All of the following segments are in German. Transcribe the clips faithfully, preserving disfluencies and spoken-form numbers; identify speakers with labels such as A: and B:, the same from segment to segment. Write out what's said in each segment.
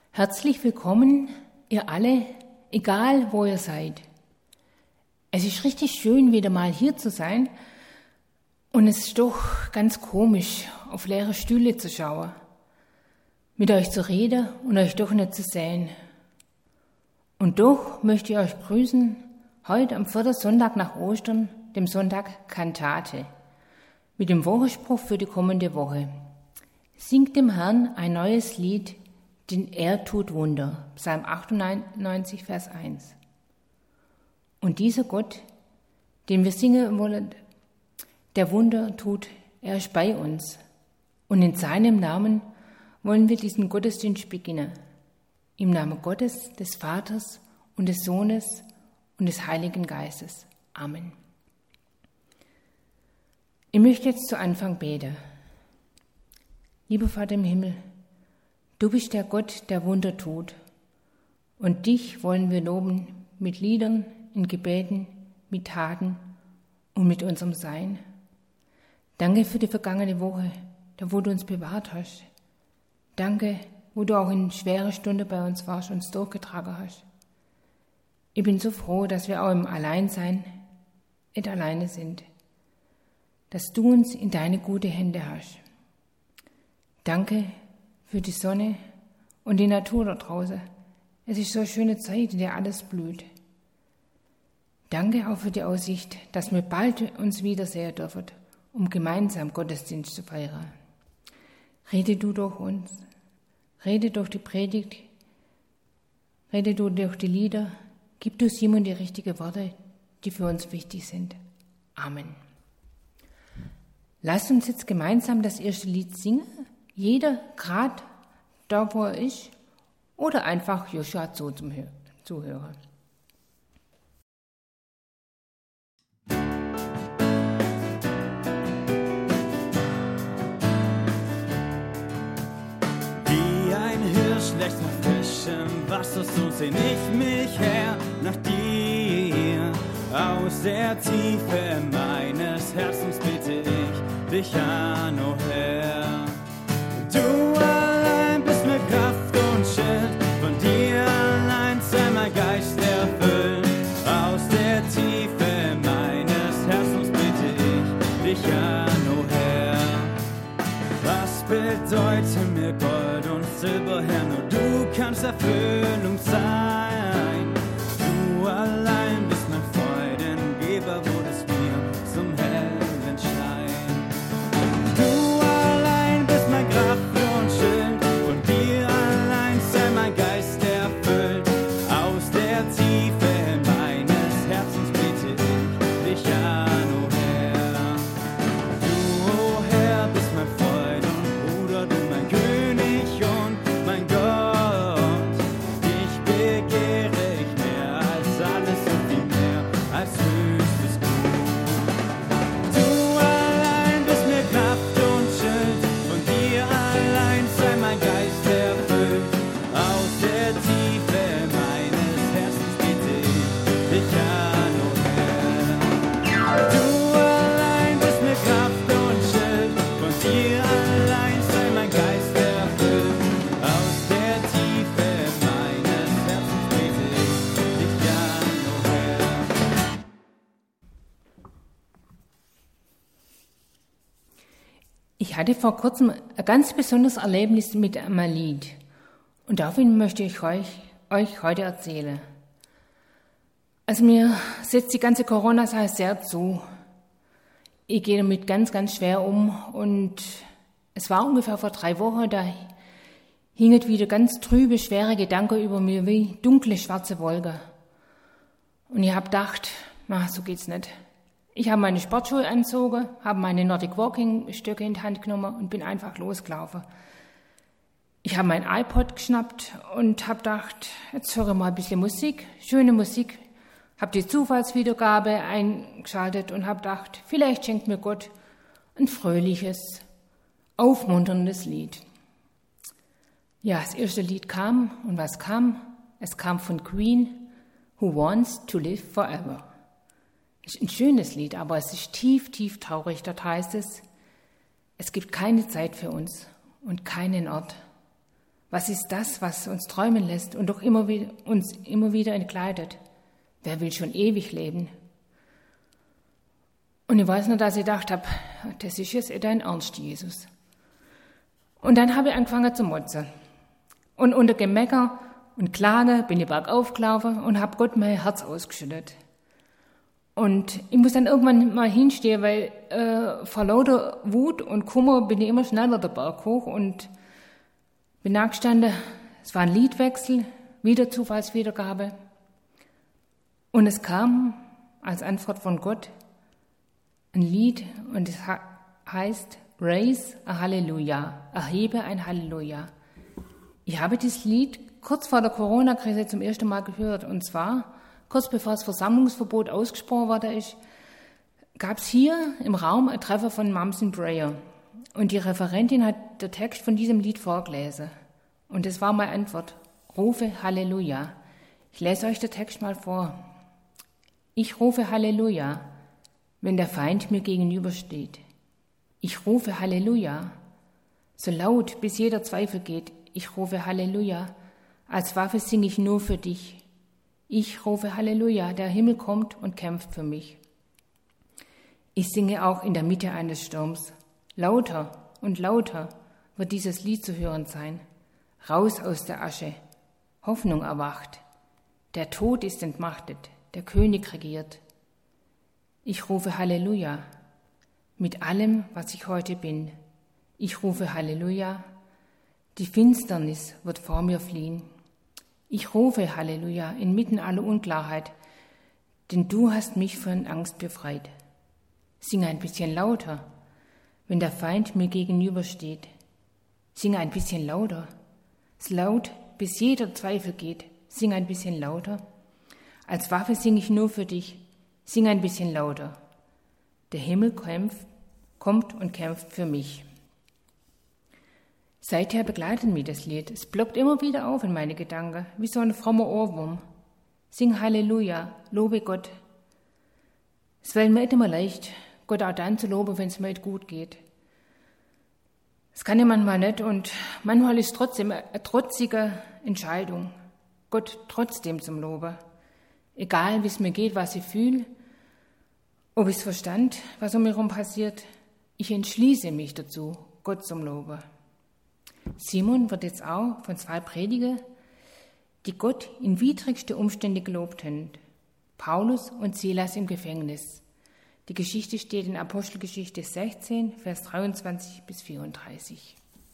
A: Herzlich willkommen, ihr alle, egal wo ihr seid. Es ist richtig schön, wieder mal hier zu sein und es ist doch ganz komisch, auf leere Stühle zu schauen, mit euch zu reden und euch doch nicht zu sehen. Und doch möchte ich euch grüßen, heute am vierten Sonntag nach Ostern, dem Sonntag Kantate, mit dem Wochenspruch für die kommende Woche. Singt dem Herrn ein neues Lied, denn er tut Wunder. Psalm achtundneunzig, Vers eins. Und dieser Gott, den wir singen wollen, der Wunder tut, er ist bei uns. Und in seinem Namen wollen wir diesen Gottesdienst beginnen. Im Namen Gottes, des Vaters und des Sohnes und des Heiligen Geistes. Amen. Ich möchte jetzt zu Anfang beten. Lieber Vater im Himmel, du bist der Gott, der Wunder tut. Und dich wollen wir loben mit Liedern, in Gebeten, mit Taten und mit unserem Sein. Danke für die vergangene Woche, da wo du uns bewahrt hast. Danke, wo du auch in schweren Stunden bei uns warst und uns durchgetragen hast. Ich bin so froh, dass wir auch im Alleinsein nicht alleine sind, dass du uns in deine gute Hände hast. Danke für die Sonne und die Natur da draußen. Es ist so eine schöne Zeit, in der alles blüht. Danke auch für die Aussicht, dass wir bald uns wiedersehen dürfen, um gemeinsam Gottesdienst zu feiern. Rede du durch uns, rede durch die Predigt, rede du durch die Lieder, gib du Simon die richtigen Worte, die für uns wichtig sind. Amen. Lasst uns jetzt gemeinsam das erste Lied singen. Jeder gerade da, wo er ist, oder einfach Joshua zu zum Zuhören.
B: Wie ein Hirsch lächst nach frischem Wasser, so sehn ich mich her nach dir. Aus der Tiefe meines Herzens bitte ich dich an, o Herr. Du allein bist mir Kraft und Schild, von dir allein sei mein Geist erfüllt. Aus der Tiefe meines Herzens bitte ich dich an, o Herr. Was bedeuten mir Gold und Silber, Herr, nur du kannst Erfüllung sein. Du allein bist mein Freudengeber, wurdest mir zum hellen Schein. Du allein bist mein Kraft und Schild, von dir allein sei mein Geist erfüllt. Aus der Tiefe meines Herzens bitte ich dich an, o Herr. Du, o Herr, bist mein Freund und Bruder, du mein König und mein Gott. Dich begehre ich mehr als alles und viel mehr als höchstes Gut. Du allein bist mir Kraft und Schild, von dir allein sei mein Geist erfüllt. Aus der Tiefe meines Herzens bitte ich dich an, o Herr. Du allein bist mir Kraft und Schild, von dir allein sei mein Geist erfüllt. Aus der Tiefe meines Herzens bitte ich dich an, o Herr.
A: Ich hatte vor kurzem ein ganz besonderes Erlebnis mit einem Lied und davon möchte ich euch, euch heute erzählen. Also mir setzt die ganze Corona-Sache sehr zu. Ich gehe damit ganz, ganz schwer um und es war ungefähr vor drei Wochen, da hingen wieder ganz trübe, schwere Gedanken über mir wie dunkle, schwarze Wolken. Und ich habe gedacht, na, so geht's nicht. Ich habe meine Sportschuhe angezogen, habe meine Nordic Walking Stöcke in die Hand genommen und bin einfach losgelaufen. Ich habe mein iPod geschnappt und habe gedacht, jetzt höre mal ein bisschen Musik, schöne Musik. Habe die Zufallswiedergabe eingeschaltet und habe gedacht, vielleicht schenkt mir Gott ein fröhliches, aufmunterndes Lied. Ja, das erste Lied kam und was kam? Es kam von Queen, Who Wants to Live Forever. Es ist ein schönes Lied, aber es ist tief, tief traurig. Dort heißt es, es gibt keine Zeit für uns und keinen Ort. Was ist das, was uns träumen lässt und doch immer wieder, uns immer wieder entgleitet? Wer will schon ewig leben? Und ich weiß nur, dass ich gedacht habe, das ist jetzt eh dein Ernst, Jesus. Und dann habe ich angefangen zu motzen. Und unter Gemecker und Klage bin ich bergauf gelaufen und habe Gott mein Herz ausgeschüttet. Und ich muss dann irgendwann mal hinstehen, weil äh, vor lauter Wut und Kummer bin ich immer schneller den Berg hoch und bin nachgestanden. Es war ein Liedwechsel, wieder Zufallswiedergabe. Und es kam als Antwort von Gott ein Lied und es heißt Raise a Halleluja, erhebe ein Halleluja. Ich habe dieses Lied kurz vor der Corona-Krise zum ersten Mal gehört und zwar kurz bevor das Versammlungsverbot ausgesprochen worden ist, gab es hier im Raum ein Treffer von Mums in Prayer und die Referentin hat den Text von diesem Lied vorgelesen und das war meine Antwort, rufe Halleluja. Ich lese euch den Text mal vor. Ich rufe Halleluja, wenn der Feind mir gegenübersteht. Ich rufe Halleluja, so laut, bis jeder Zweifel geht. Ich rufe Halleluja, als Waffe singe ich nur für dich. Ich rufe Halleluja, der Himmel kommt und kämpft für mich. Ich singe auch in der Mitte eines Sturms. Lauter und lauter wird dieses Lied zu hören sein. Raus aus der Asche, Hoffnung erwacht. Der Tod ist entmachtet, der König regiert. Ich rufe Halleluja, mit allem, was ich heute bin. Ich rufe Halleluja, die Finsternis wird vor mir fliehen. Ich rufe Halleluja inmitten aller Unklarheit, denn du hast mich von Angst befreit. Singe ein bisschen lauter, wenn der Feind mir gegenübersteht. Singe ein bisschen lauter, es laut, bis jeder Zweifel geht. Singe ein bisschen lauter, als Waffe singe ich nur für dich. Sing ein bisschen lauter. Der Himmel kämpft, kommt und kämpft für mich. Seither begleitet mich das Lied. Es ploppt immer wieder auf in meine Gedanken, wie so ein frommer Ohrwurm. Sing Halleluja, lobe Gott. Es fällt mir nicht immer leicht, Gott auch dann zu loben, wenn es mir nicht gut geht. Es kann ja manchmal nicht und manchmal ist es trotzdem eine trotzige Entscheidung, Gott trotzdem zum Loben. Egal, wie es mir geht, was ich fühle, ob ich es verstand, was um mich herum passiert, ich entschließe mich dazu, Gott zum Loben. Simon wird jetzt auch von zwei Prediger, die Gott in widrigste Umstände gelobt haben. Paulus und Silas im Gefängnis. Die Geschichte steht in Apostelgeschichte sechzehn, Vers dreiundzwanzig bis vierunddreißig.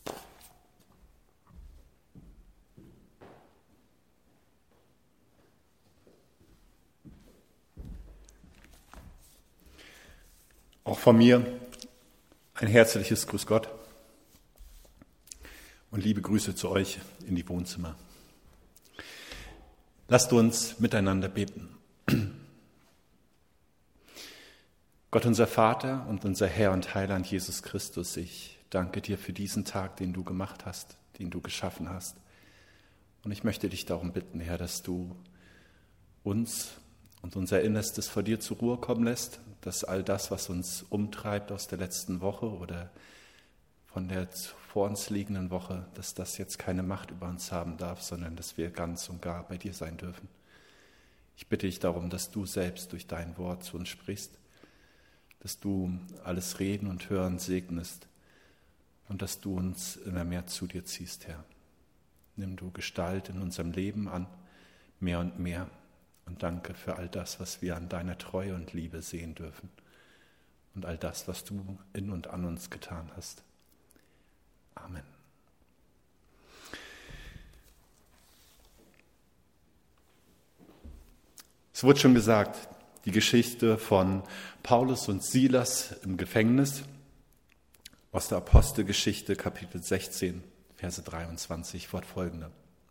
C: Auch von mir ein herzliches Grüß Gott und liebe Grüße zu euch in die Wohnzimmer. Lasst uns miteinander beten. Gott, unser Vater und unser Herr und Heiland Jesus Christus, ich danke dir für diesen Tag, den du gemacht hast, den du geschaffen hast. Und ich möchte dich darum bitten, Herr, dass du uns und unser Innerstes vor dir zur Ruhe kommen lässt, dass all das, was uns umtreibt aus der letzten Woche oder von der vor uns liegenden Woche, dass das jetzt keine Macht über uns haben darf, sondern dass wir ganz und gar bei dir sein dürfen. Ich bitte dich darum, dass du selbst durch dein Wort zu uns sprichst, dass du alles Reden und Hören segnest und dass du uns immer mehr zu dir ziehst, Herr. Nimm du Gestalt in unserem Leben an, mehr und mehr. Und danke für all das, was wir an deiner Treue und Liebe sehen dürfen. Und all das, was du in und an uns getan hast. Amen. Es wurde schon gesagt, die Geschichte von Paulus und Silas im Gefängnis aus der Apostelgeschichte, Kapitel sechzehn, Verse dreiundzwanzig, fortfolgende.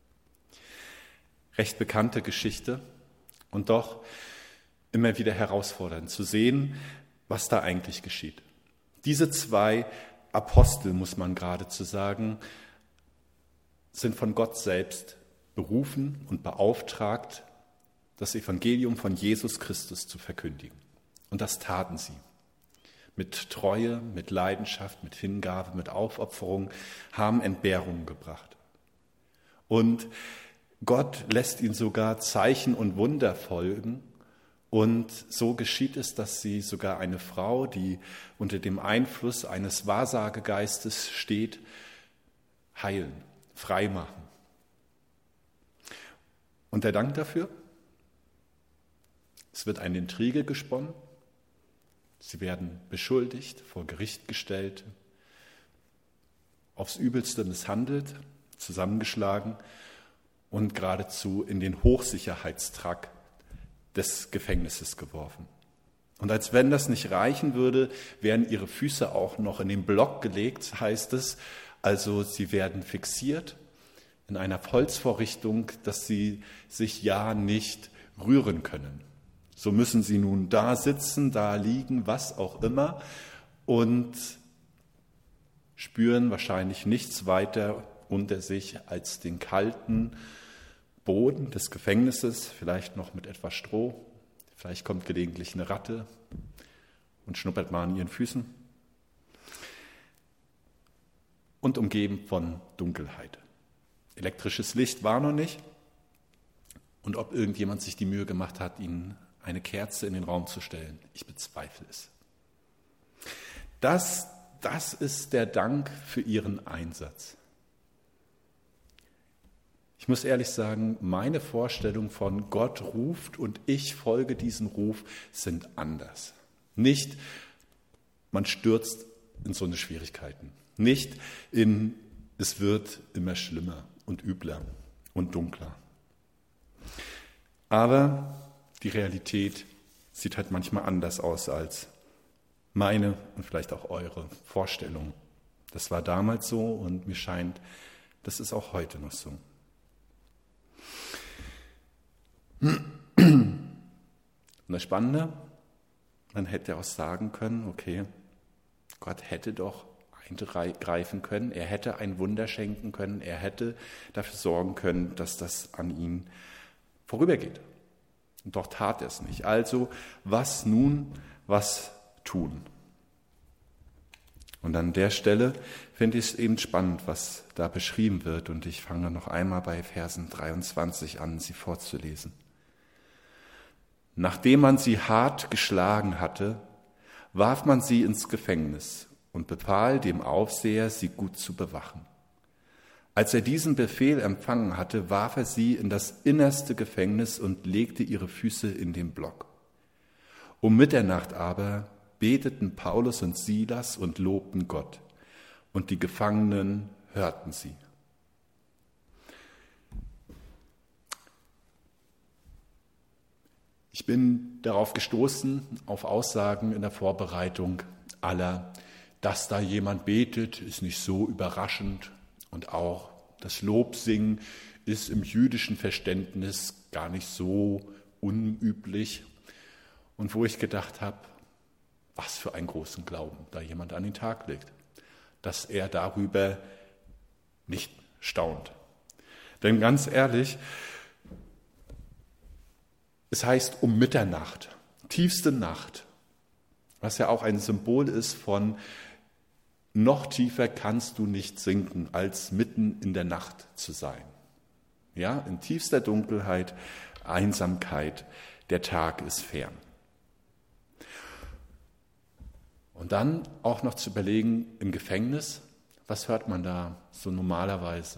C: Recht bekannte Geschichte. Und doch immer wieder herausfordernd zu sehen, was da eigentlich geschieht. Diese zwei Apostel, muss man geradezu sagen, sind von Gott selbst berufen und beauftragt, das Evangelium von Jesus Christus zu verkündigen. Und das taten sie. Mit Treue, mit Leidenschaft, mit Hingabe, mit Aufopferung, haben Entbehrungen gebracht. Und Gott lässt ihn sogar Zeichen und Wunder folgen. Und so geschieht es, dass sie sogar eine Frau, die unter dem Einfluss eines Wahrsagegeistes steht, heilen, freimachen. Und der Dank dafür? Es wird eine Intrige gesponnen. Sie werden beschuldigt, vor Gericht gestellt, aufs Übelste misshandelt, zusammengeschlagen und geradezu in den Hochsicherheitstrakt des Gefängnisses geworfen. Und als wenn das nicht reichen würde, werden ihre Füße auch noch in den Block gelegt, heißt es. Also sie werden fixiert in einer Holzvorrichtung, dass sie sich ja nicht rühren können. So müssen sie nun da sitzen, da liegen, was auch immer, und spüren wahrscheinlich nichts weiter unter sich als den kalten Boden des Gefängnisses, vielleicht noch mit etwas Stroh, vielleicht kommt gelegentlich eine Ratte und schnuppert mal an ihren Füßen. Und umgeben von Dunkelheit. Elektrisches Licht war noch nicht. Und ob irgendjemand sich die Mühe gemacht hat, ihnen eine Kerze in den Raum zu stellen, ich bezweifle es. Das, das ist der Dank für ihren Einsatz. Ich muss ehrlich sagen, meine Vorstellung von Gott ruft und ich folge diesem Ruf sind anders. Nicht, man stürzt in so eine Schwierigkeiten. Nicht in, es wird immer schlimmer und übler und dunkler. Aber die Realität sieht halt manchmal anders aus als meine und vielleicht auch eure Vorstellung. Das war damals so und mir scheint, das ist auch heute noch so. Und das Spannende, man hätte auch sagen können, okay, Gott hätte doch eingreifen können, er hätte ein Wunder schenken können, er hätte dafür sorgen können, dass das an ihn vorübergeht. Und doch tat er es nicht. Also, was nun, was tun? Und an der Stelle finde ich es eben spannend, was da beschrieben wird. Und ich fange noch einmal bei Versen dreiundzwanzig an, sie vorzulesen. Nachdem man sie hart geschlagen hatte, warf man sie ins Gefängnis und befahl dem Aufseher, sie gut zu bewachen. Als er diesen Befehl empfangen hatte, warf er sie in das innerste Gefängnis und legte ihre Füße in den Block. Um Mitternacht aber beteten Paulus und Silas und lobten Gott, und die Gefangenen hörten sie. Ich bin darauf gestoßen, auf Aussagen in der Vorbereitung aller, dass da jemand betet, ist nicht so überraschend. Und auch das Lobsingen ist im jüdischen Verständnis gar nicht so unüblich. Und wo ich gedacht habe, was für einen großen Glauben da jemand an den Tag legt, dass er darüber nicht staunt. Denn ganz ehrlich, es heißt um Mitternacht, tiefste Nacht, was ja auch ein Symbol ist von noch tiefer kannst du nicht sinken, als mitten in der Nacht zu sein. Ja, in tiefster Dunkelheit, Einsamkeit, der Tag ist fern. Und dann auch noch zu überlegen, im Gefängnis, was hört man da so normalerweise?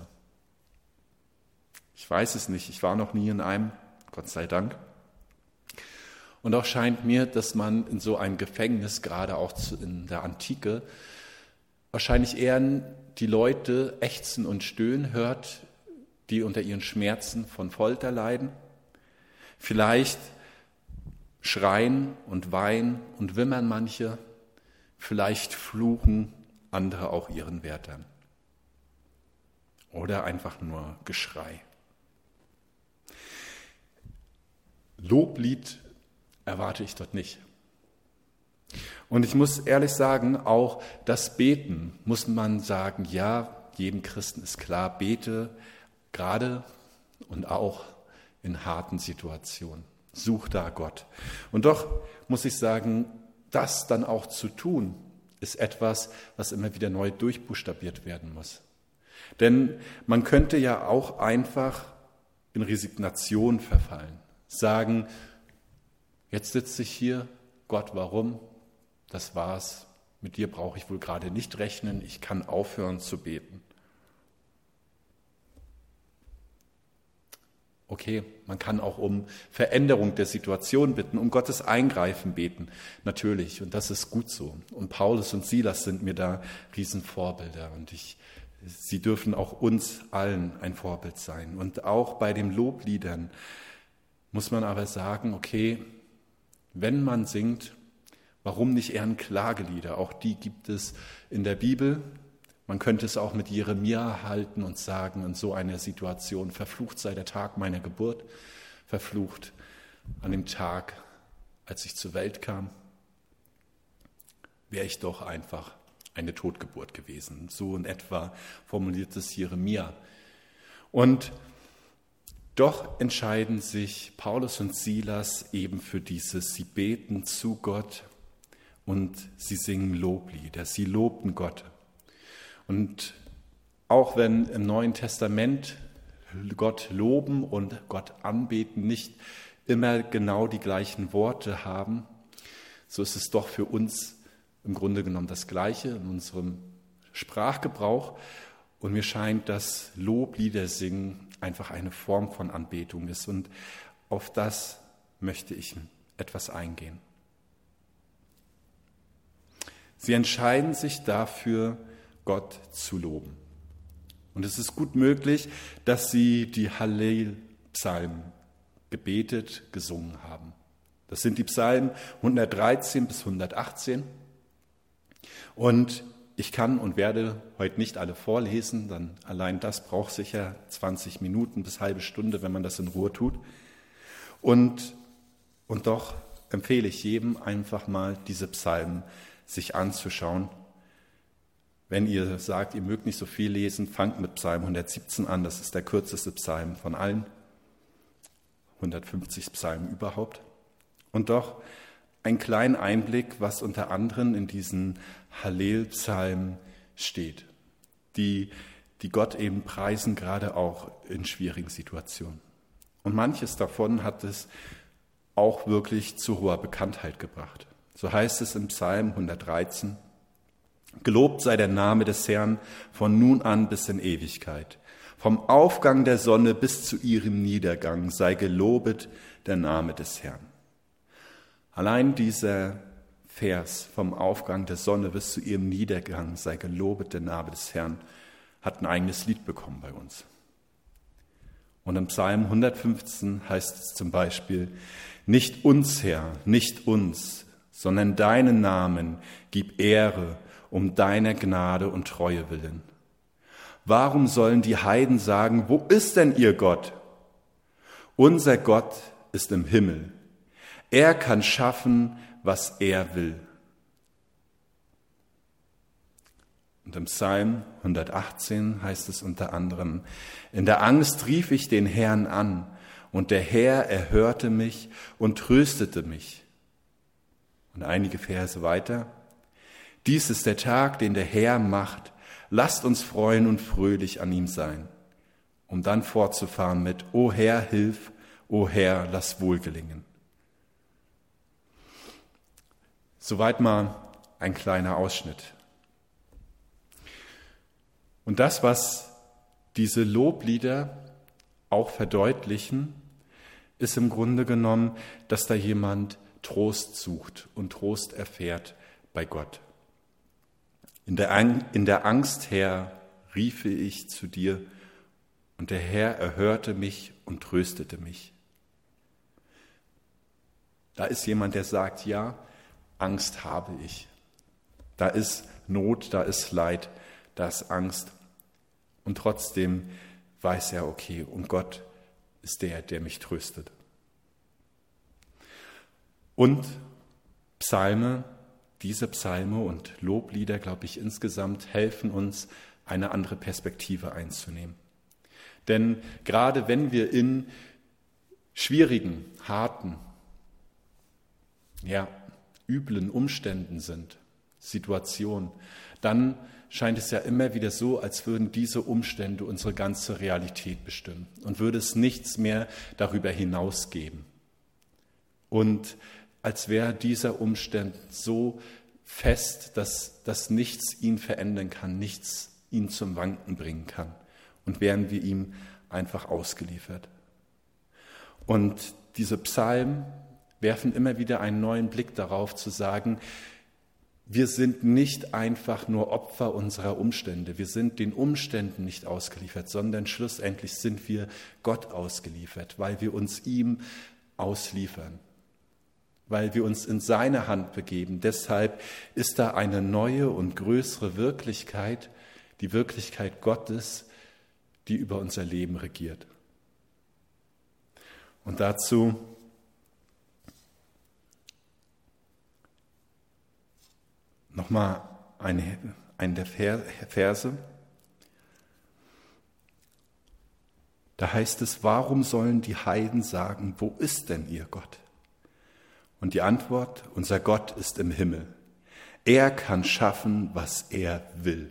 C: Ich weiß es nicht, ich war noch nie in einem, Gott sei Dank. Und auch scheint mir, dass man in so einem Gefängnis, gerade auch in der Antike, wahrscheinlich eher die Leute ächzen und stöhnen hört, die unter ihren Schmerzen von Folter leiden. Vielleicht schreien und weinen und wimmern manche, vielleicht fluchen andere auch ihren Wärtern. Oder einfach nur Geschrei. Loblied erwarte ich dort nicht. Und ich muss ehrlich sagen, auch das Beten muss man sagen, ja, jedem Christen ist klar, bete gerade und auch in harten Situationen. Such da Gott. Und doch muss ich sagen, das dann auch zu tun, ist etwas, was immer wieder neu durchbuchstabiert werden muss. Denn man könnte ja auch einfach in Resignation verfallen. Sagen, jetzt sitze ich hier, Gott, warum? Das war's. Mit dir brauche ich wohl gerade nicht rechnen. Ich kann aufhören zu beten. Okay, man kann auch um Veränderung der Situation bitten, um Gottes Eingreifen beten. Natürlich, und das ist gut so. Und Paulus und Silas sind mir da Riesenvorbilder. Und ich, sie dürfen auch uns allen ein Vorbild sein. Und auch bei den Lobliedern muss man aber sagen, okay, wenn man singt, warum nicht eher ein Klagelieder? Auch die gibt es in der Bibel. Man könnte es auch mit Jeremia halten und sagen, in so einer Situation, verflucht sei der Tag meiner Geburt, verflucht an dem Tag, als ich zur Welt kam, wäre ich doch einfach eine Totgeburt gewesen. So in etwa formuliert es Jeremia. Und doch entscheiden sich Paulus und Silas eben für dieses, sie beten zu Gott und sie singen Loblieder, sie lobten Gott. Und auch wenn im Neuen Testament Gott loben und Gott anbeten nicht immer genau die gleichen Worte haben, so ist es doch für uns im Grunde genommen das Gleiche in unserem Sprachgebrauch. Und mir scheint, dass Loblieder singen einfach eine Form von Anbetung ist. Und auf das möchte ich etwas eingehen. Sie entscheiden sich dafür, Gott zu loben. Und es ist gut möglich, dass sie die Hallel-Psalmen gebetet, gesungen haben. Das sind die Psalmen hundertdreizehn bis hundertachtzehn. Und ich kann und werde heute nicht alle vorlesen, dann allein das braucht sicher zwanzig Minuten bis halbe Stunde, wenn man das in Ruhe tut. Und, und doch empfehle ich jedem einfach mal, diese Psalmen sich anzuschauen. Wenn ihr sagt, ihr mögt nicht so viel lesen, fangt mit Psalm hundertsiebzehn an, das ist der kürzeste Psalm von allen, hundertfünfzig Psalmen überhaupt. Und doch einen kleinen Einblick, was unter anderem in diesen Hallel-Psalmen steht, die, die Gott eben preisen, gerade auch in schwierigen Situationen. Und manches davon hat es auch wirklich zu hoher Bekanntheit gebracht. So heißt es im Psalm hundertdreizehn, gelobt sei der Name des Herrn von nun an bis in Ewigkeit. Vom Aufgang der Sonne bis zu ihrem Niedergang sei gelobet der Name des Herrn. Allein dieser Vers vom Aufgang der Sonne bis zu ihrem Niedergang sei gelobet der Name des Herrn hat ein eigenes Lied bekommen bei uns. Und im Psalm hundertfünfzehn heißt es zum Beispiel, nicht uns, Herr, nicht uns, sondern deinen Namen gib Ehre um deiner Gnade und Treue willen. Warum sollen die Heiden sagen, wo ist denn ihr Gott? Unser Gott ist im Himmel. Er kann schaffen, was er will. Und im Psalm hundertachtzehn heißt es unter anderem, in der Angst rief ich den Herrn an, und der Herr erhörte mich und tröstete mich. Und einige Verse weiter, dies ist der Tag, den der Herr macht. Lasst uns freuen und fröhlich an ihm sein. Um dann fortzufahren mit, O Herr, hilf, O Herr, lass wohl gelingen. Soweit mal ein kleiner Ausschnitt. Und das, was diese Loblieder auch verdeutlichen, ist im Grunde genommen, dass da jemand Trost sucht und Trost erfährt bei Gott. In der, in der Angst, Herr, riefe ich zu dir, und der Herr erhörte mich und tröstete mich. Da ist jemand, der sagt, ja, Angst habe ich. Da ist Not, da ist Leid, da ist Angst. Und trotzdem weiß er, okay, und Gott ist der, der mich tröstet. Und Psalme, diese Psalme und Loblieder, glaube ich, insgesamt helfen uns, eine andere Perspektive einzunehmen. Denn gerade wenn wir in schwierigen, harten, ja, üblen Umständen sind, Situationen, dann scheint es ja immer wieder so, als würden diese Umstände unsere ganze Realität bestimmen und würde es nichts mehr darüber hinaus geben. Und als wäre dieser Umstand so fest, dass, dass nichts ihn verändern kann, nichts ihn zum Wanken bringen kann. Und wären wir ihm einfach ausgeliefert. Und diese Psalmen werfen immer wieder einen neuen Blick darauf, zu sagen, wir sind nicht einfach nur Opfer unserer Umstände, wir sind den Umständen nicht ausgeliefert, sondern schlussendlich sind wir Gott ausgeliefert, weil wir uns ihm ausliefern, weil wir uns in seine Hand begeben. Deshalb ist da eine neue und größere Wirklichkeit, die Wirklichkeit Gottes, die über unser Leben regiert. Und dazu nochmal eine, einen der Verse. Da heißt es, warum sollen die Heiden sagen, wo ist denn ihr Gott? Und die Antwort, unser Gott ist im Himmel. Er kann schaffen, was er will.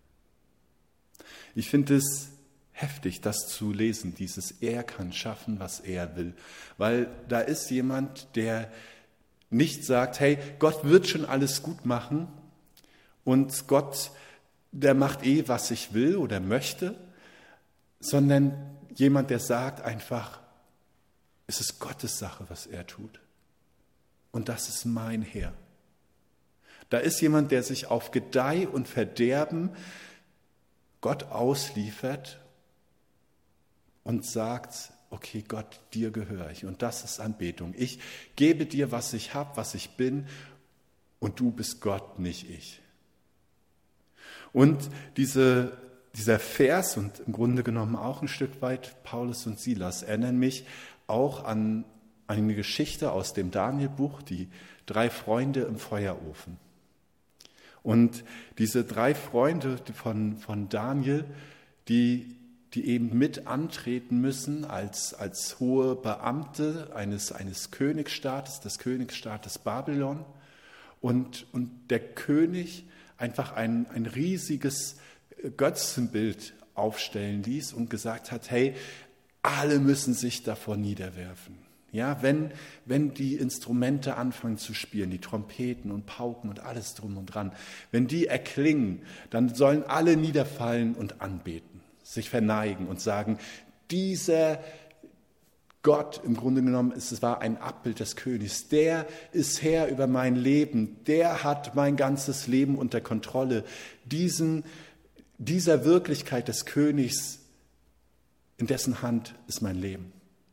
C: Ich finde es heftig, das zu lesen, dieses Er kann schaffen, was er will. Weil da ist jemand, der nicht sagt, hey, Gott wird schon alles gut machen und Gott, der macht eh, was ich will oder möchte, sondern jemand, der sagt einfach, es ist Gottes Sache, was er tut. Und das ist mein Herr. Da ist jemand, der sich auf Gedeih und Verderben Gott ausliefert und sagt, okay Gott, dir gehöre ich. Und das ist Anbetung. Ich gebe dir, was ich habe, was ich bin, und du bist Gott, nicht ich. Und diese, dieser Vers und im Grunde genommen auch ein Stück weit Paulus und Silas erinnern mich auch an eine Geschichte aus dem Daniel-Buch, die drei Freunde im Feuerofen. Und diese drei Freunde von, von Daniel, die, die eben mit antreten müssen als, als hohe Beamte eines, eines Königsstaates, des Königsstaates Babylon. Und, und der König einfach ein, ein riesiges Götzenbild aufstellen ließ und gesagt hat, hey, alle müssen sich davor niederwerfen. Ja, wenn, wenn die Instrumente anfangen zu spielen, die Trompeten und Pauken und alles drum und dran, wenn die erklingen, dann sollen alle niederfallen und anbeten, sich verneigen und sagen, dieser Gott, im Grunde genommen, es war ein Abbild des Königs, der ist Herr über mein Leben, der hat mein ganzes Leben unter Kontrolle. Diesen, dieser Wirklichkeit des Königs, in dessen Hand ist mein Leben.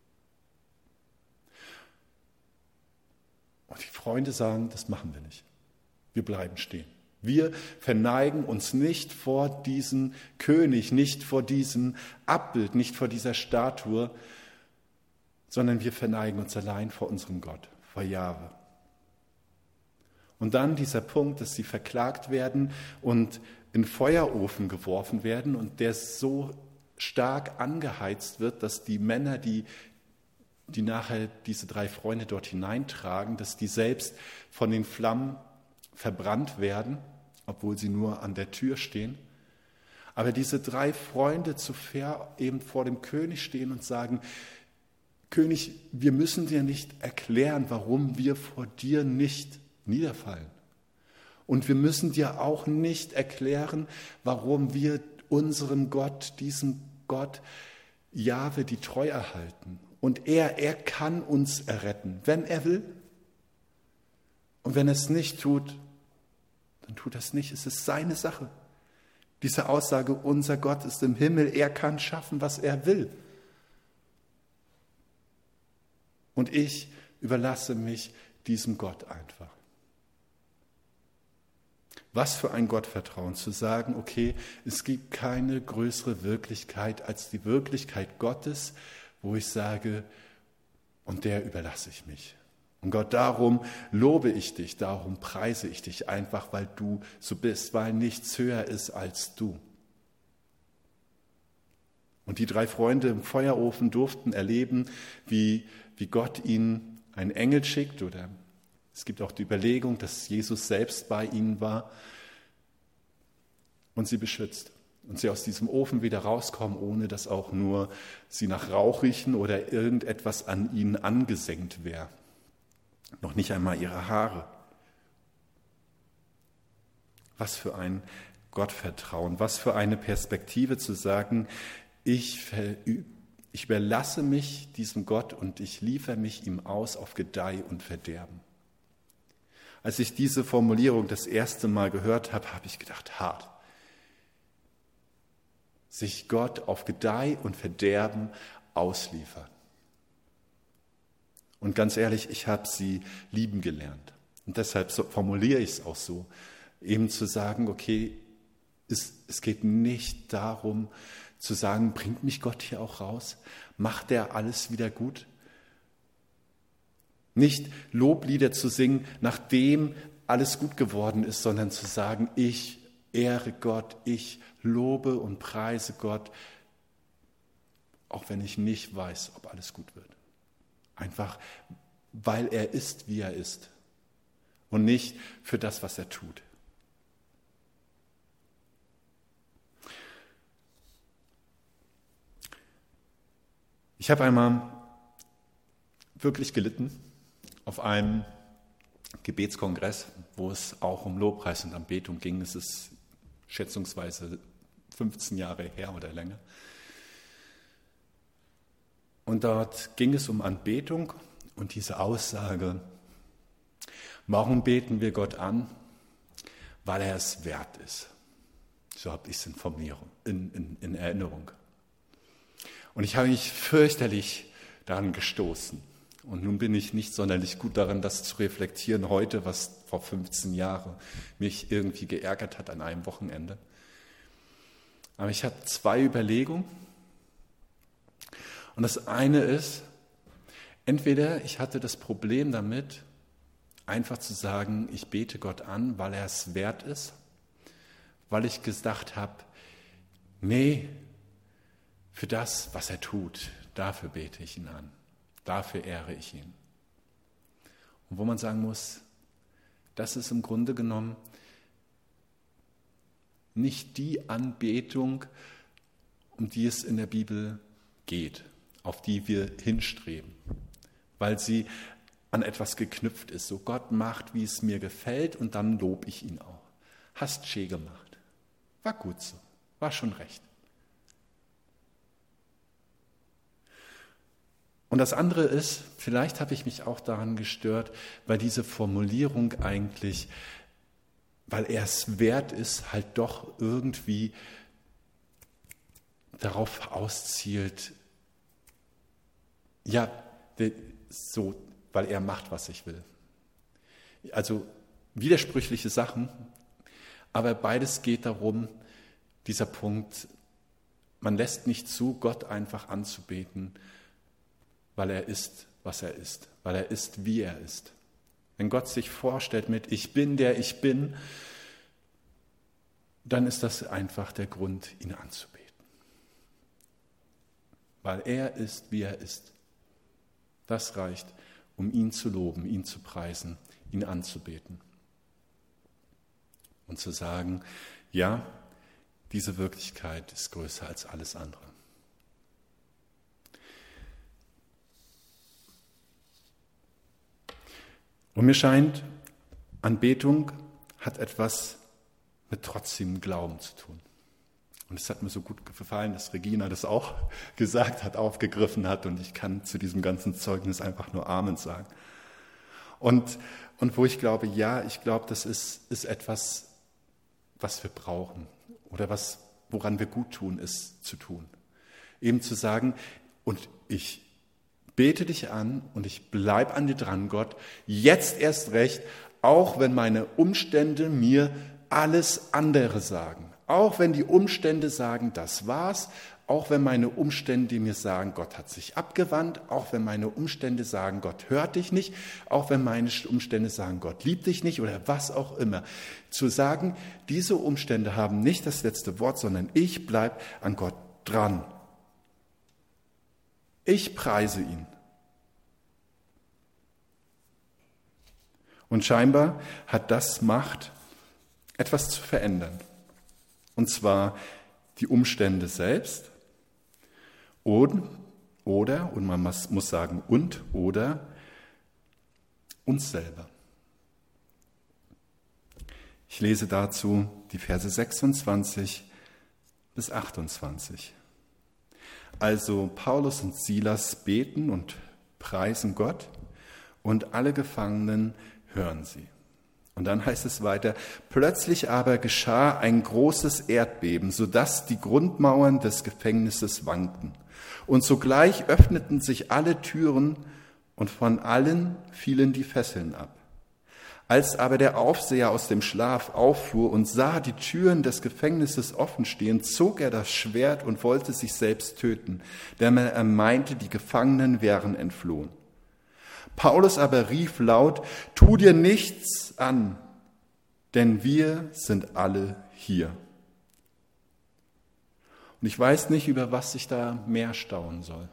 C: Und die Freunde sagen, das machen wir nicht. Wir bleiben stehen. Wir verneigen uns nicht vor diesem König, nicht vor diesem Abbild, nicht vor dieser Statue, sondern wir verneigen uns allein vor unserem Gott, vor Jahwe. Und dann dieser Punkt, dass sie verklagt werden und in Feuerofen geworfen werden und der so stark angeheizt wird, dass die Männer, die die nachher diese drei Freunde dort hineintragen, dass die selbst von den Flammen verbrannt werden, obwohl sie nur an der Tür stehen. Aber diese drei Freunde zuvor eben vor dem König stehen und sagen, König, wir müssen dir nicht erklären, warum wir vor dir nicht niederfallen. Und wir müssen dir auch nicht erklären, warum wir unserem Gott, diesem Gott, Jahwe, die Treue erhalten. Und er, er kann uns erretten, wenn er will. Und wenn er es nicht tut, dann tut er es nicht. Es ist seine Sache. Diese Aussage, unser Gott ist im Himmel, er kann schaffen, was er will. Und ich überlasse mich diesem Gott einfach. Was für ein Gottvertrauen, zu sagen, okay, es gibt keine größere Wirklichkeit als die Wirklichkeit Gottes, wo ich sage, und der überlasse ich mich. Und Gott, darum lobe ich dich, darum preise ich dich einfach, weil du so bist, weil nichts höher ist als du. Und die drei Freunde im Feuerofen durften erleben, wie, wie Gott ihnen einen Engel schickt, oder es gibt auch die Überlegung, dass Jesus selbst bei ihnen war. und sie beschützt. Und sie aus diesem Ofen wieder rauskommen, ohne dass auch nur sie nach Rauch riechen oder irgendetwas an ihnen angesenkt wäre. Noch nicht einmal ihre Haare. Was für ein Gottvertrauen, was für eine Perspektive zu sagen, ich, verüb, ich überlasse mich diesem Gott und ich liefere mich ihm aus auf Gedeih und Verderben. Als ich diese Formulierung das erste Mal gehört habe, habe ich gedacht, hart. Sich Gott auf Gedeih und Verderben ausliefern. Und ganz ehrlich, ich habe sie lieben gelernt. Und deshalb formuliere ich es auch so, eben zu sagen, okay, es, es geht nicht darum zu sagen, bringt mich Gott hier auch raus? Macht er alles wieder gut? Nicht Loblieder zu singen, nachdem alles gut geworden ist, sondern zu sagen, ich ehre Gott, ich lobe und preise Gott, auch wenn ich nicht weiß, ob alles gut wird. Einfach, weil er ist, wie er ist und nicht für das, was er tut. Ich habe einmal wirklich gelitten auf einem Gebetskongress, wo es auch um Lobpreis und Anbetung ging. Es ist schätzungsweise fünfzehn Jahre her oder länger. Und dort ging es um Anbetung und diese Aussage, warum beten wir Gott an? Weil er es wert ist. So habe ich es in, in, in, in Erinnerung. Und ich habe mich fürchterlich daran gestoßen. Und nun bin ich nicht sonderlich gut darin, das zu reflektieren heute, was vor fünfzehn Jahren mich irgendwie geärgert hat an einem Wochenende. Aber ich habe zwei Überlegungen. Und das eine ist, entweder ich hatte das Problem damit, einfach zu sagen, ich bete Gott an, weil er es wert ist, weil ich gedacht habe, nee, für das, was er tut, dafür bete ich ihn an, dafür ehre ich ihn. Und wo man sagen muss, das ist im Grunde genommen nicht die Anbetung, um die es in der Bibel geht, auf die wir hinstreben, weil sie an etwas geknüpft ist. So, Gott macht, wie es mir gefällt und dann lobe ich ihn auch. Hast schön gemacht. War gut so. War schon recht. Und das andere ist, vielleicht habe ich mich auch daran gestört, weil diese Formulierung eigentlich, weil er es wert ist, halt doch irgendwie darauf auszielt, ja, so, weil er macht, was ich will. Also widersprüchliche Sachen, aber beides geht darum, dieser Punkt, man lässt nicht zu, Gott einfach anzubeten, weil er ist, was er ist, weil er ist, wie er ist. Wenn Gott sich vorstellt mit Ich bin, der ich bin, dann ist das einfach der Grund, ihn anzubeten. Weil er ist, wie er ist. Das reicht, um ihn zu loben, ihn zu preisen, ihn anzubeten. Und zu sagen, ja, diese Wirklichkeit ist größer als alles andere. Und mir scheint, Anbetung hat etwas mit trotzdem Glauben zu tun. Und es hat mir so gut gefallen, dass Regina das auch gesagt hat, aufgegriffen hat. Und ich kann zu diesem ganzen Zeugnis einfach nur Amen sagen. Und, und wo ich glaube, ja, ich glaube, das ist, ist etwas, was wir brauchen. Oder was, woran wir gut tun, ist zu tun. Eben zu sagen, und ich bete dich an und ich bleibe an dir dran, Gott, jetzt erst recht, auch wenn meine Umstände mir alles andere sagen. Auch wenn die Umstände sagen, das war's, auch wenn meine Umstände mir sagen, Gott hat sich abgewandt, auch wenn meine Umstände sagen, Gott hört dich nicht, auch wenn meine Umstände sagen, Gott liebt dich nicht oder was auch immer. Zu sagen, diese Umstände haben nicht das letzte Wort, sondern ich bleibe an Gott dran. Ich preise ihn. Und scheinbar hat das Macht, etwas zu verändern. Und zwar die Umstände selbst und, oder, und man muss sagen und, oder uns selber. Ich lese dazu die Verse sechsundzwanzig bis achtundzwanzig. Also Paulus und Silas beten und preisen Gott und alle Gefangenen hören sie. Und dann heißt es weiter, plötzlich aber geschah ein großes Erdbeben, sodass die Grundmauern des Gefängnisses wankten. Und sogleich öffneten sich alle Türen und von allen fielen die Fesseln ab. Als aber der Aufseher aus dem Schlaf auffuhr und sah die Türen des Gefängnisses offen stehen, zog er das Schwert und wollte sich selbst töten, denn er meinte, die Gefangenen wären entflohen. Paulus aber rief laut, tu dir nichts an, denn wir sind alle hier. Und ich weiß nicht, über was ich da mehr staunen soll.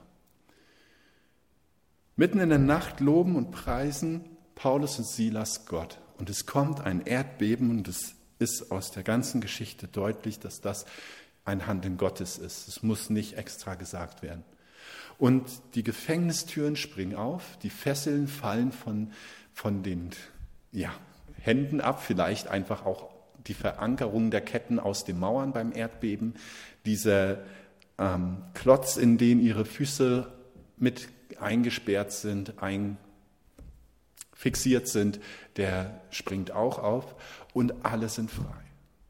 C: Mitten in der Nacht loben und preisen Paulus und Silas Gott. Und es kommt ein Erdbeben und es ist aus der ganzen Geschichte deutlich, dass das ein Handeln Gottes ist. Es muss nicht extra gesagt werden. Und die Gefängnistüren springen auf, die Fesseln fallen von, von den ja, Händen ab, vielleicht einfach auch die Verankerung der Ketten aus den Mauern beim Erdbeben, dieser ähm, Klotz, in den ihre Füße mit eingesperrt sind, ein, fixiert sind, der springt auch auf und alle sind frei.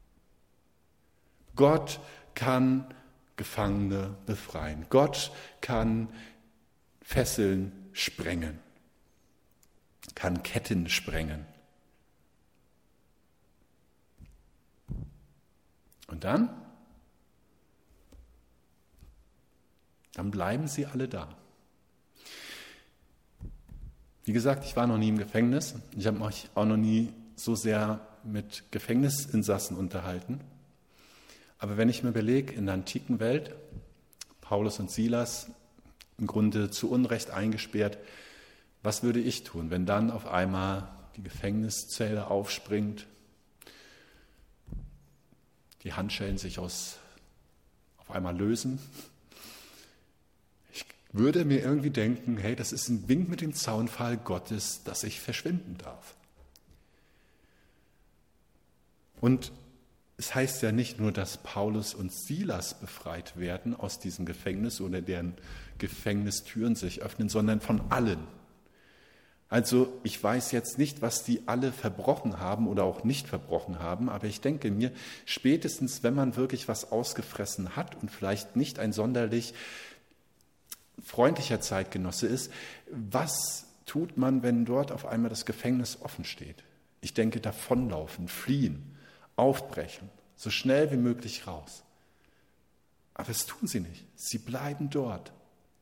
C: Gott kann Gefangene befreien. Gott kann Fesseln sprengen, kann Ketten sprengen. Und dann? Dann bleiben sie alle da. Wie gesagt, ich war noch nie im Gefängnis. Ich habe mich auch noch nie so sehr mit Gefängnisinsassen unterhalten. Aber wenn ich mir überlege, in der antiken Welt, Paulus und Silas im Grunde zu Unrecht eingesperrt, was würde ich tun, wenn dann auf einmal die Gefängniszelle aufspringt, die Handschellen sich aus, auf einmal lösen? Ich würde mir irgendwie denken, hey, das ist ein Wink mit dem Zaunpfahl Gottes, dass ich verschwinden darf. Und es heißt ja nicht nur, dass Paulus und Silas befreit werden aus diesem Gefängnis oder deren Gefängnistüren sich öffnen, sondern von allen. Also ich weiß jetzt nicht, was die alle verbrochen haben oder auch nicht verbrochen haben, aber ich denke mir, spätestens wenn man wirklich was ausgefressen hat und vielleicht nicht ein sonderlich freundlicher Zeitgenosse ist, was tut man, wenn dort auf einmal das Gefängnis offen steht? Ich denke, davonlaufen, fliehen, aufbrechen, so schnell wie möglich raus. Aber das tun sie nicht. Sie bleiben dort.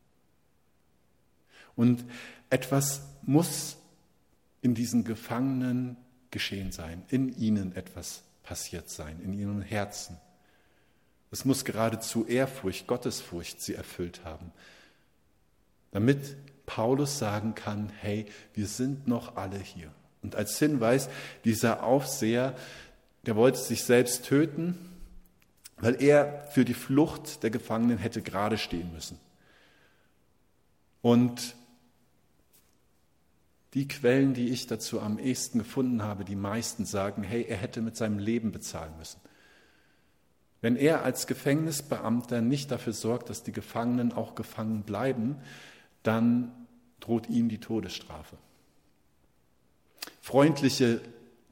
C: Und etwas muss in diesen Gefangenen geschehen sein, in ihnen etwas passiert sein, in ihrem Herzen. Es muss geradezu Ehrfurcht, Gottesfurcht sie erfüllt haben, damit Paulus sagen kann, hey, wir sind noch alle hier. Und als Hinweis, dieser Aufseher, der wollte sich selbst töten, weil er für die Flucht der Gefangenen hätte gerade stehen müssen. Und die Quellen, die ich dazu am ehesten gefunden habe, die meisten sagen, hey, er hätte mit seinem Leben bezahlen müssen. Wenn er als Gefängnisbeamter nicht dafür sorgt, dass die Gefangenen auch gefangen bleiben, dann droht ihm die Todesstrafe. Freundliche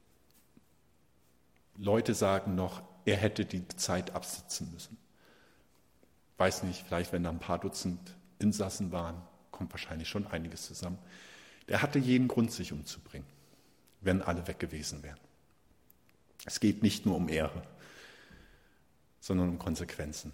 C: Leute sagen noch, er hätte die Zeit absitzen müssen. Weiß nicht, vielleicht wenn da ein paar Dutzend Insassen waren, kommt wahrscheinlich schon einiges zusammen. Der hatte jeden Grund, sich umzubringen, wenn alle weg gewesen wären. Es geht nicht nur um Ehre, sondern um Konsequenzen.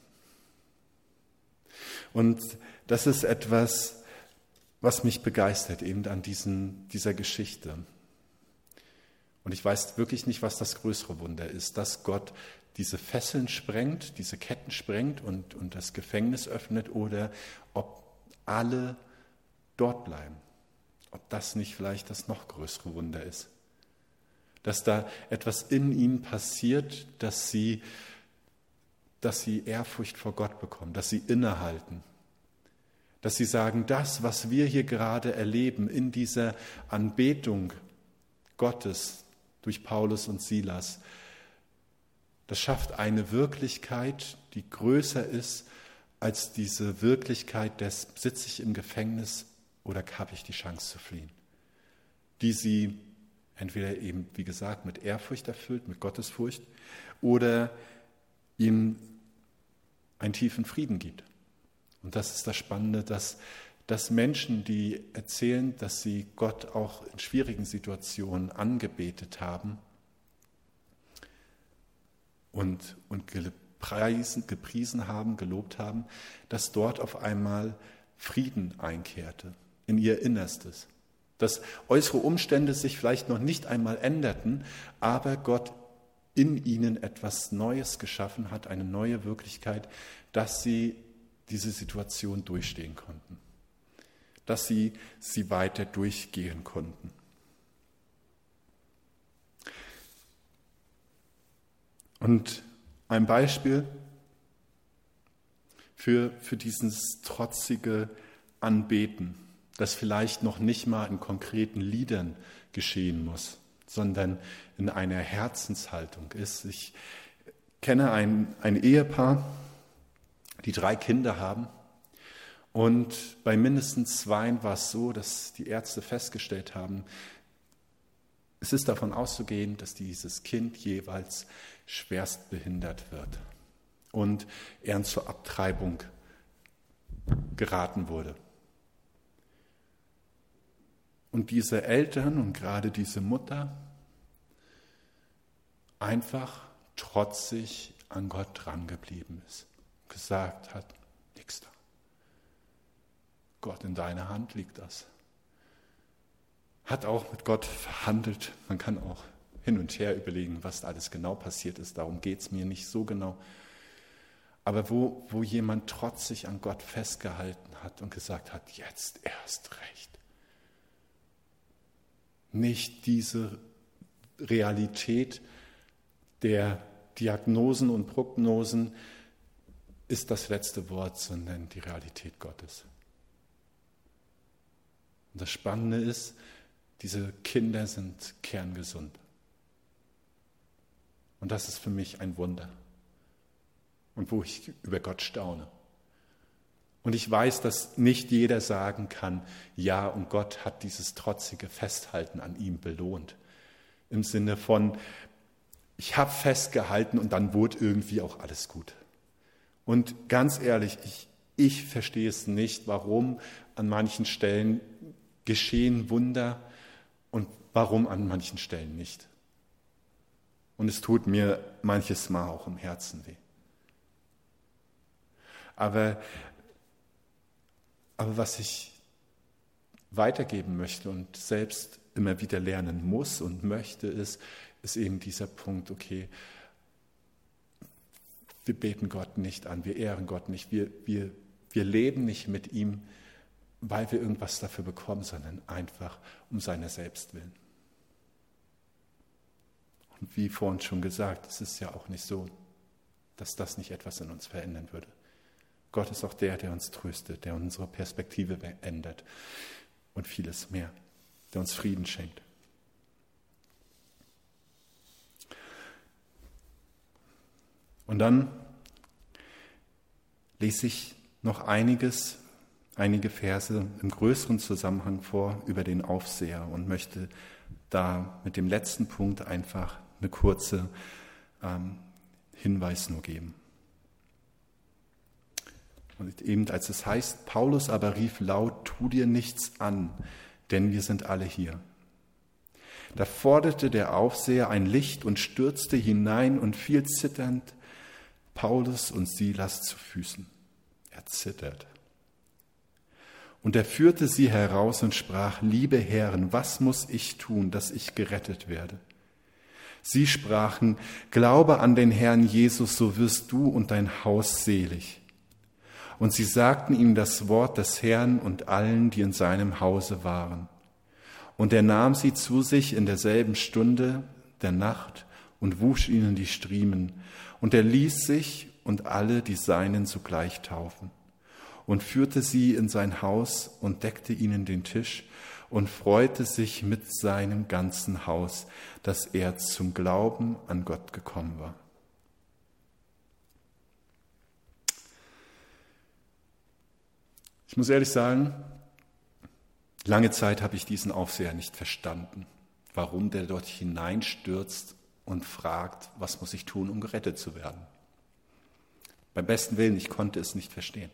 C: Und das ist etwas, was mich begeistert eben an diesen, dieser Geschichte. Und ich weiß wirklich nicht, was das größere Wunder ist, dass Gott diese Fesseln sprengt, diese Ketten sprengt und, und das Gefängnis öffnet oder ob alle dort bleiben. Ob das nicht vielleicht das noch größere Wunder ist. Dass da etwas in ihnen passiert, dass sie dass sie Ehrfurcht vor Gott bekommen, dass sie innehalten, dass sie sagen, das, was wir hier gerade erleben in dieser Anbetung Gottes durch Paulus und Silas, das schafft eine Wirklichkeit, die größer ist als diese Wirklichkeit des, sitze ich im Gefängnis oder habe ich die Chance zu fliehen, die sie entweder eben, wie gesagt, mit Ehrfurcht erfüllt, mit Gottesfurcht, oder ihnen einen tiefen Frieden gibt. Und das ist das Spannende, dass, dass Menschen, die erzählen, dass sie Gott auch in schwierigen Situationen angebetet haben und, und gepreisen, gepriesen haben, gelobt haben, dass dort auf einmal Frieden einkehrte in ihr Innerstes. Dass äußere Umstände sich vielleicht noch nicht einmal änderten, aber Gott in ihnen etwas Neues geschaffen hat, eine neue Wirklichkeit, dass sie diese Situation durchstehen konnten, dass sie sie weiter durchgehen konnten. Und ein Beispiel für, für dieses trotzige Anbeten, das vielleicht noch nicht mal in konkreten Liedern geschehen muss, sondern in einer Herzenshaltung ist. Ich kenne ein, ein Ehepaar, die drei Kinder haben, und bei mindestens zweien war es so, dass die Ärzte festgestellt haben, es ist davon auszugehen, dass dieses Kind jeweils schwerst behindert wird und er zur Abtreibung geraten wurde. Und diese Eltern und gerade diese Mutter einfach trotzig an Gott dran geblieben ist, gesagt hat, nix da. Gott, in deiner Hand liegt das. Hat auch mit Gott verhandelt. Man kann auch hin und her überlegen, was da alles genau passiert ist. Darum geht es mir nicht so genau. Aber wo, wo jemand trotzig an Gott festgehalten hat und gesagt hat, jetzt erst recht. Nicht diese Realität der Diagnosen und Prognosen ist das letzte Wort, sondern die Realität Gottes. Und das Spannende ist, diese Kinder sind kerngesund. Und das ist für mich ein Wunder. Und wo ich über Gott staune. Und ich weiß, dass nicht jeder sagen kann, ja, und Gott hat dieses trotzige Festhalten an ihm belohnt. Im Sinne von, ich habe festgehalten und dann wurde irgendwie auch alles gut. Und ganz ehrlich, ich, ich verstehe es nicht, warum an manchen Stellen geschehen Wunder und warum an manchen Stellen nicht. Und es tut mir manches Mal auch im Herzen weh. Aber, aber was ich weitergeben möchte und selbst immer wieder lernen muss und möchte, ist, ist eben dieser Punkt, okay, wir beten Gott nicht an, wir ehren Gott nicht, wir, wir, wir leben nicht mit ihm, weil wir irgendwas dafür bekommen, sondern einfach um seiner selbst willen. Und wie vorhin schon gesagt, es ist ja auch nicht so, dass das nicht etwas in uns verändern würde. Gott ist auch der, der uns tröstet, der unsere Perspektive ändert und vieles mehr, der uns Frieden schenkt. Und dann lese ich noch einiges, einige Verse im größeren Zusammenhang vor über den Aufseher und möchte da mit dem letzten Punkt einfach eine kurze ähm, Hinweis nur geben. Und eben als es heißt, Paulus aber rief laut, tu dir nichts an, denn wir sind alle hier. Da forderte der Aufseher ein Licht und stürzte hinein und fiel zitternd Paulus und Silas zu Füßen. Er zittert. Und er führte sie heraus und sprach, liebe Herren, was muss ich tun, dass ich gerettet werde? Sie sprachen, glaube an den Herrn Jesus, so wirst du und dein Haus selig. Und sie sagten ihm das Wort des Herrn und allen, die in seinem Hause waren. Und er nahm sie zu sich in derselben Stunde der Nacht und wusch ihnen die Striemen. Und er ließ sich und alle die Seinen sogleich taufen. Und führte sie in sein Haus und deckte ihnen den Tisch und freute sich mit seinem ganzen Haus, dass er zum Glauben an Gott gekommen war. Ich muss ehrlich sagen, lange Zeit habe ich diesen Aufseher nicht verstanden, warum der dort hineinstürzt und fragt, was muss ich tun, um gerettet zu werden. Beim besten Willen, ich konnte es nicht verstehen.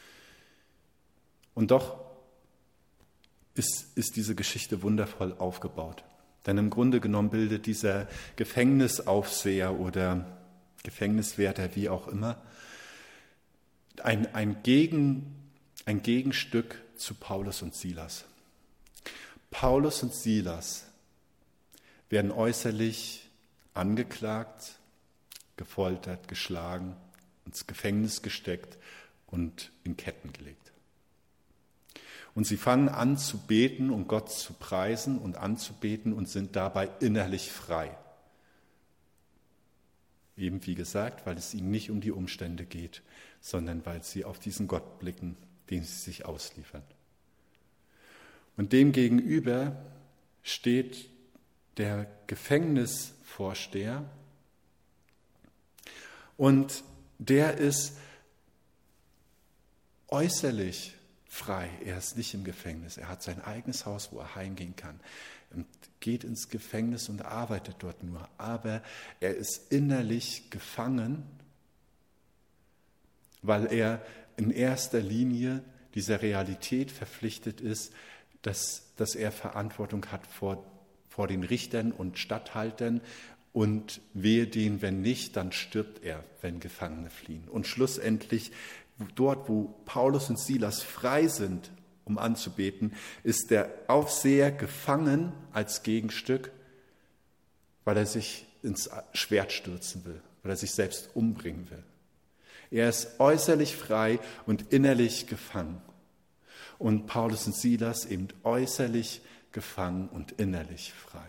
C: Und doch ist, ist diese Geschichte wundervoll aufgebaut. Denn im Grunde genommen bildet dieser Gefängnisaufseher oder Gefängniswärter, wie auch immer, ein, ein, Gegen, ein Gegenstück zu Paulus und Silas. Paulus und Silas werden äußerlich angeklagt, gefoltert, geschlagen, ins Gefängnis gesteckt und in Ketten gelegt. Und sie fangen an zu beten und Gott zu preisen und anzubeten und sind dabei innerlich frei. Eben wie gesagt, weil es ihnen nicht um die Umstände geht, sondern weil sie auf diesen Gott blicken, den sie sich ausliefern. Und dem gegenüber steht der Gefängnisvorsteher und der ist äußerlich frei. Er ist nicht im Gefängnis. Er hat sein eigenes Haus, wo er heimgehen kann. Und geht ins Gefängnis und arbeitet dort nur. Aber er ist innerlich gefangen, weil er in erster Linie dieser Realität verpflichtet ist, dass, dass er Verantwortung hat vor, vor den Richtern und Statthaltern. Und wehe den, wenn nicht, dann stirbt er, wenn Gefangene fliehen. Und schlussendlich dort, wo Paulus und Silas frei sind, um anzubeten, ist der Aufseher gefangen als Gegenstück, weil er sich ins Schwert stürzen will, weil er sich selbst umbringen will. Er ist äußerlich frei und innerlich gefangen. Und Paulus und Silas eben äußerlich gefangen und innerlich frei.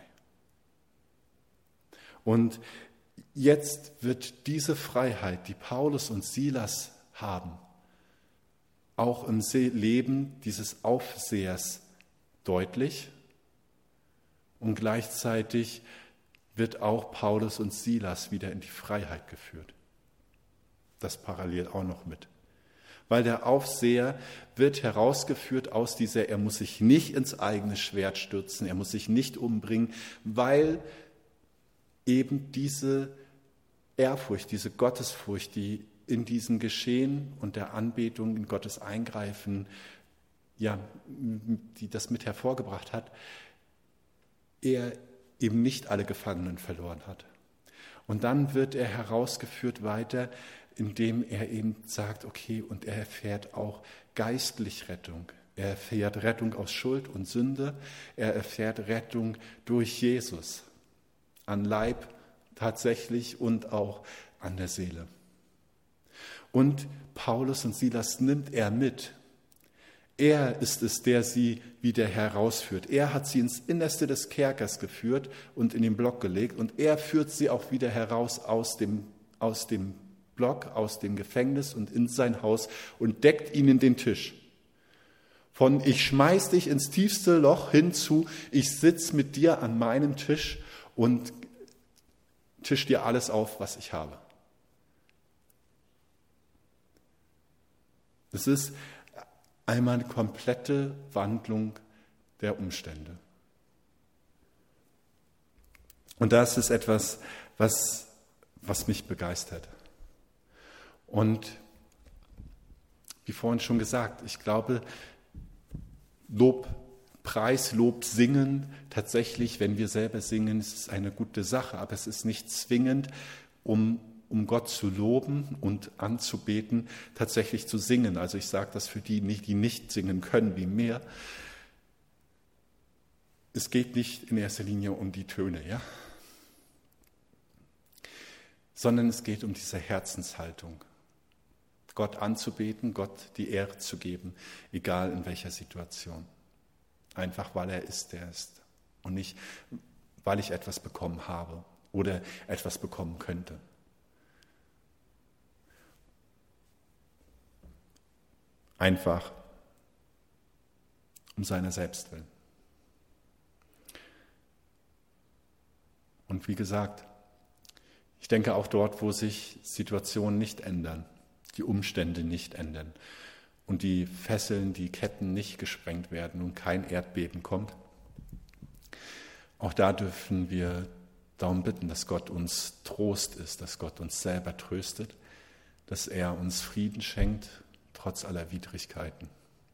C: Und jetzt wird diese Freiheit, die Paulus und Silas haben, auch im Leben dieses Aufsehers deutlich und gleichzeitig wird auch Paulus und Silas wieder in die Freiheit geführt. Das parallel auch noch mit. Weil der Aufseher wird herausgeführt aus dieser, er muss sich nicht ins eigene Schwert stürzen, er muss sich nicht umbringen, weil eben diese Ehrfurcht, diese Gottesfurcht, die in diesem Geschehen und der Anbetung, in Gottes Eingreifen, ja, die das mit hervorgebracht hat, er eben nicht alle Gefangenen verloren hat. Und dann wird er herausgeführt weiter, indem er eben sagt, okay, und er erfährt auch geistlich Rettung. Er erfährt Rettung aus Schuld und Sünde. Er erfährt Rettung durch Jesus. An Leib tatsächlich und auch an der Seele. Und Paulus und Silas nimmt er mit. Er ist es, der sie wieder herausführt. Er hat sie ins Innerste des Kerkers geführt und in den Block gelegt. Und er führt sie auch wieder heraus aus dem, aus dem Block, aus dem Gefängnis und in sein Haus und deckt ihnen den Tisch. Von ich schmeiß dich ins tiefste Loch hin zu, ich sitz mit dir an meinem Tisch und tisch dir alles auf, was ich habe. Es ist einmal eine komplette Wandlung der Umstände. Und das ist etwas, was, was mich begeistert. Und wie vorhin schon gesagt, ich glaube, Lob, Preis, Lob, Singen, tatsächlich, wenn wir selber singen, ist es eine gute Sache, aber es ist nicht zwingend, um um Gott zu loben und anzubeten, tatsächlich zu singen. Also ich sage das für die, die nicht singen können wie mir. Es geht nicht in erster Linie um die Töne, ja? Sondern es geht um diese Herzenshaltung. Gott anzubeten, Gott die Ehre zu geben, egal in welcher Situation. Einfach weil er ist, der ist. Und nicht, weil ich etwas bekommen habe oder etwas bekommen könnte. einfach um seiner selbst willen. Und wie gesagt, ich denke auch dort, wo sich Situationen nicht ändern, die Umstände nicht ändern und die Fesseln, die Ketten nicht gesprengt werden und kein Erdbeben kommt, auch da dürfen wir darum bitten, dass Gott uns Trost ist, dass Gott uns selber tröstet, dass er uns Frieden schenkt, trotz aller Widrigkeiten.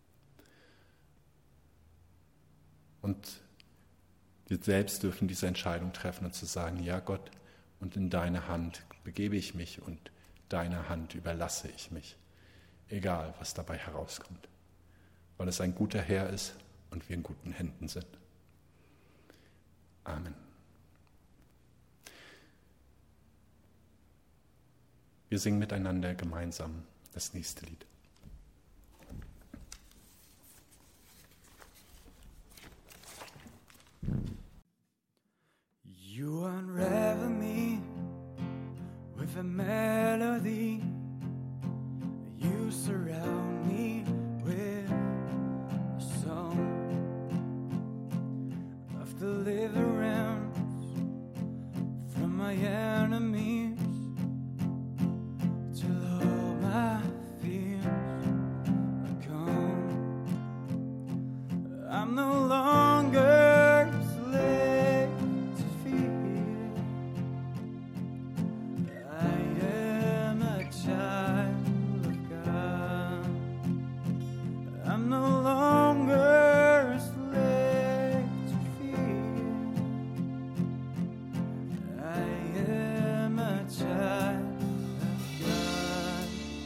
C: Und wir selbst dürfen diese Entscheidung treffen und zu sagen, ja Gott, und in deine Hand begebe ich mich und deiner Hand überlasse ich mich, egal was dabei herauskommt, weil es ein guter Herr ist und wir in guten Händen sind. Amen. Wir singen miteinander gemeinsam das nächste Lied.
B: You unravel me with a melody. You surround me with a song of deliverance from my enemies till all my fears are gone. I'm no longer a slave to fear. I am a child of God. I'm no longer a slave to fear. I am a child of God.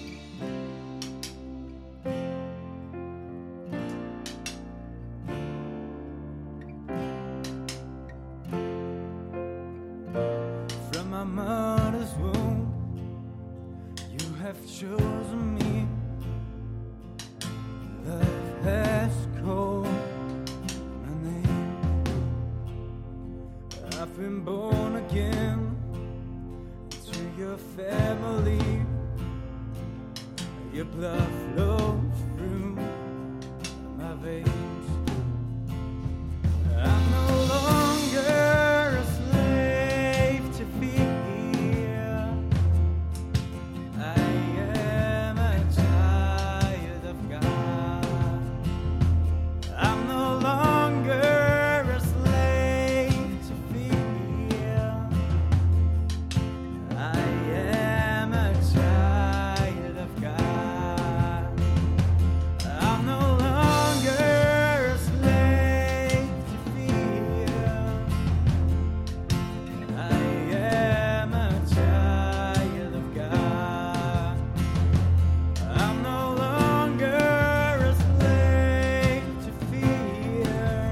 B: From my mother's womb, you have chosen me. Love has called my name. I've been born again to your family. Your blood flows through my veins. I'm no longer a slave to fear. I am a child of God. I'm no longer a slave to fear. I am a child of God. I'm no longer a slave to fear. I am a child of God. I'm no longer a slave to fear.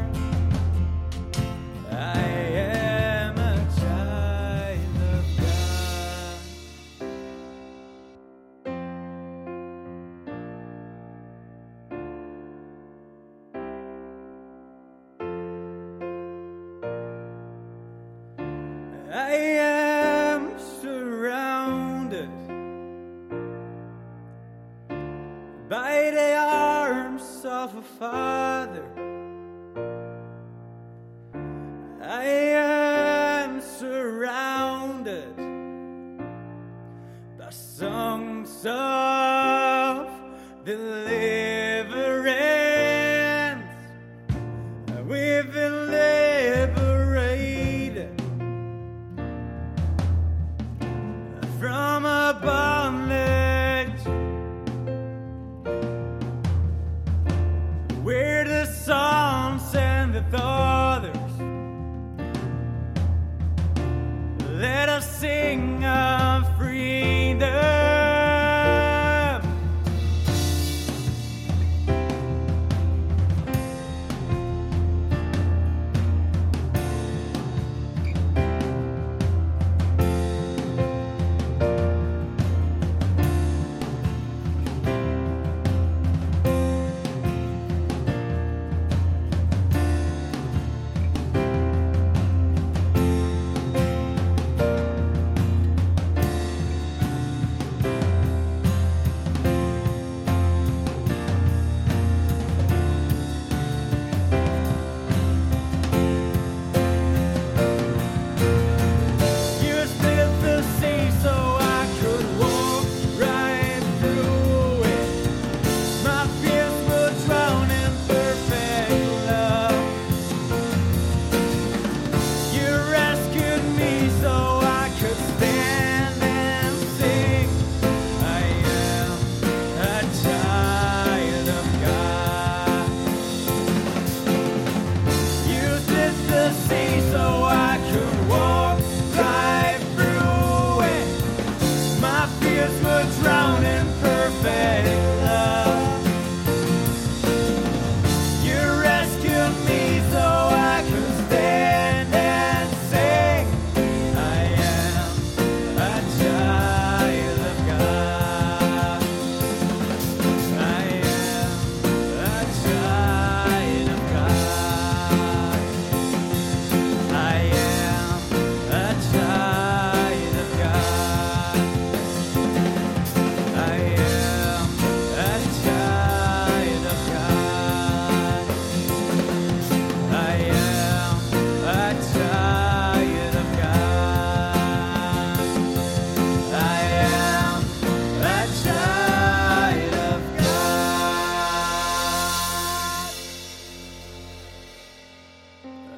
B: I am a child of God. I am surrounded by the arms of a father. I am surrounded by songs of deliverance. We've been liberated from a bondage where the sun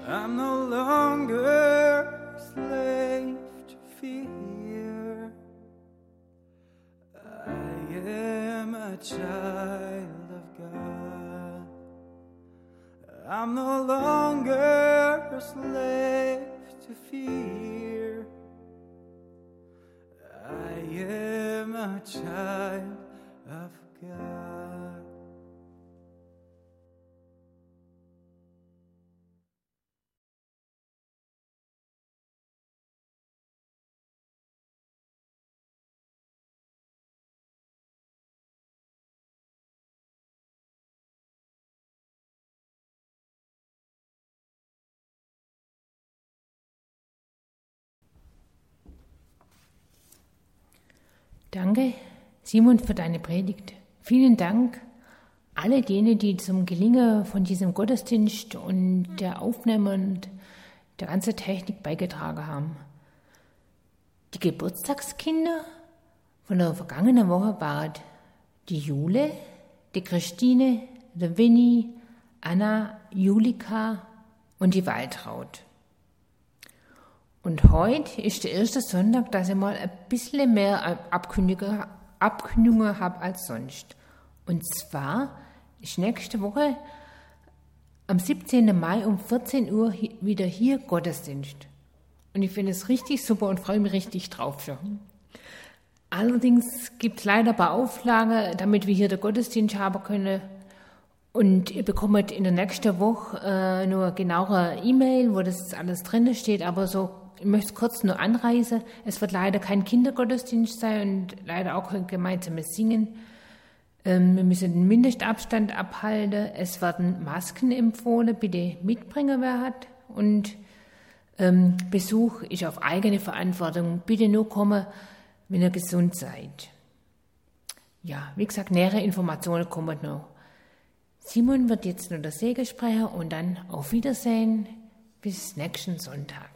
B: I'm no longer a slave to fear. I am a child of God. I'm no longer a slave to fear. I am a child of God.
A: Danke, Simon, für deine Predigt. Vielen Dank alle denen, die zum Gelingen von diesem Gottesdienst und der Aufnahme und der ganzen Technik beigetragen haben. Die Geburtstagskinder von der vergangenen Woche waren die Jule, die Christine, der Winnie, Anna, Julika und die Waltraud. Und heute ist der erste Sonntag, dass ich mal ein bisschen mehr Abkündigungen Abkündigungen habe als sonst. Und zwar ist nächste Woche am siebzehnten Mai um vierzehn Uhr wieder hier Gottesdienst. Und ich finde es richtig super und freue mich richtig drauf schon. Allerdings gibt es leider ein paar Auflagen, damit wir hier den Gottesdienst haben können. Und ihr bekommt in der nächsten Woche äh, nur genauere E-Mail, wo das alles drin steht, aber so, ich möchte es kurz nur anreißen. Es wird leider kein Kindergottesdienst sein und leider auch kein gemeinsames Singen. Ähm, wir müssen den Mindestabstand abhalten. Es werden Masken empfohlen, bitte mitbringen, wer hat. Und ähm, Besuch ist auf eigene Verantwortung. Bitte nur kommen, wenn ihr gesund seid. Ja, wie gesagt, nähere Informationen kommen noch. Simon wird jetzt nur das Segen sprechen und dann auf Wiedersehen bis nächsten Sonntag.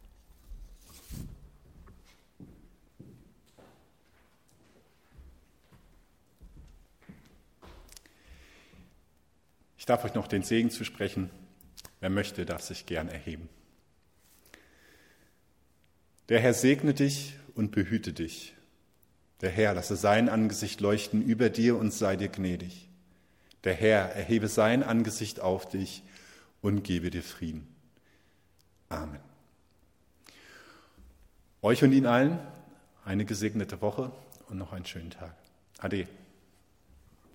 C: Ich darf euch noch den Segen zusprechen. Wer möchte, darf sich gern erheben. Der Herr segne dich und behüte dich. Der Herr lasse sein Angesicht leuchten über dir und sei dir gnädig. Der Herr erhebe sein Angesicht auf dich und gebe dir Frieden. Amen. Euch und Ihnen allen eine gesegnete Woche und noch einen schönen Tag. Ade.